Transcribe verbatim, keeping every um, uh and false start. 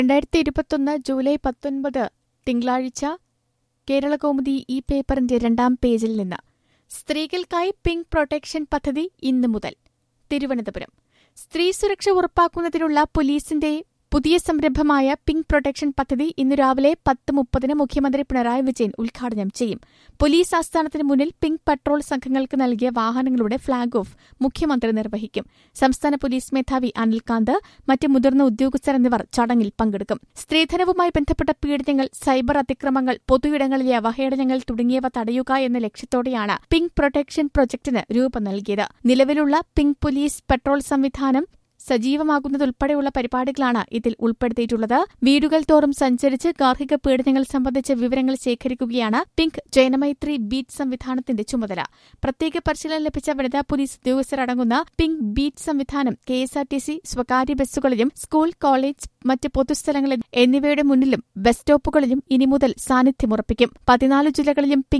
രണ്ടായിരത്തി ഇരുപത്തൊന്ന് ജൂലൈ പത്തൊൻപത് തിങ്കളാഴ്ച കേരളകൗമുദി ഈ പേപ്പറിന്റെ രണ്ടാം പേജിൽ നിന്ന് സ്ത്രീകൾക്കായി പിങ്ക് പ്രൊട്ടക്ഷൻ പദ്ധതി ഇന്നു മുതൽ. തിരുവനന്തപുരം സ്ത്രീ സുരക്ഷ ഉറപ്പാക്കുന്നതിനുള്ള പോലീസിന്റെ പുതിയ സംരംഭമായ പിങ്ക് പ്രൊട്ടക്ഷൻ പദ്ധതി ഇന്നു രാവിലെ പത്ത് മുപ്പതിന് മുഖ്യമന്ത്രി പിണറായി വിജയൻ ഉദ്ഘാടനം ചെയ്യും. പോലീസ് ആസ്ഥാനത്തിന് മുന്നിൽ പിങ്ക് പട്രോൾ സംഘങ്ങൾക്ക് നൽകിയ വാഹനങ്ങളുടെ ഫ്ളാഗ് ഓഫ് മുഖ്യമന്ത്രി നിർവഹിക്കും. സംസ്ഥാന പോലീസ് മേധാവി അനിൽകാന്ത്, മറ്റ് മുതിർന്ന ഉദ്യോഗസ്ഥർ എന്നിവർ ചടങ്ങിൽ പങ്കെടുക്കും. സ്ത്രീധനവുമായി ബന്ധപ്പെട്ട പീഡനങ്ങൾ, സൈബർ അതിക്രമങ്ങൾ, പൊതുയിടങ്ങളിലെ അവഹേളനങ്ങൾ തുടങ്ങിയവ തടയുക എന്ന ലക്ഷ്യത്തോടെയാണ് പിങ്ക് പ്രൊട്ടക്ഷൻ പ്രൊജക്ടിന് രൂപം നൽകിയത്. നിലവിലുള്ള പിങ്ക് പോലീസ് പട്രോൾ സംവിധാനം സജീവമാകുന്നതുൾപ്പെടെയുള്ള പരിപാടികളാണ് ഇതിൽ ഉൾപ്പെടുത്തിയിട്ടുള്ളത്. വീടുകൾ തോറും സഞ്ചരിച്ച് ഗാർഹിക പീഡനങ്ങൾ സംബന്ധിച്ച വിവരങ്ങൾ ശേഖരിക്കുകയാണ് പിങ്ക് ജനമൈത്രി ബീറ്റ് സംവിധാനത്തിന്റെ ചുമതല. പ്രത്യേക പരിശീലനം ലഭിച്ച വനിതാ പോലീസ് ഉദ്യോഗസ്ഥരടങ്ങുന്ന പിങ്ക് ബീറ്റ് സംവിധാനം K S R T C സ്വകാര്യ ബസ്സുകളിലും സ്കൂൾ, കോളേജ്, മറ്റ് പൊതുസ്ഥലങ്ങളിൽ എന്നിവയുടെ മുന്നിലും ബസ് സ്റ്റോപ്പുകളിലും ഇനി മുതൽ സാന്നിധ്യമുറപ്പിക്കും. പതിനാല് ജില്ലകളിലും പിങ്ക്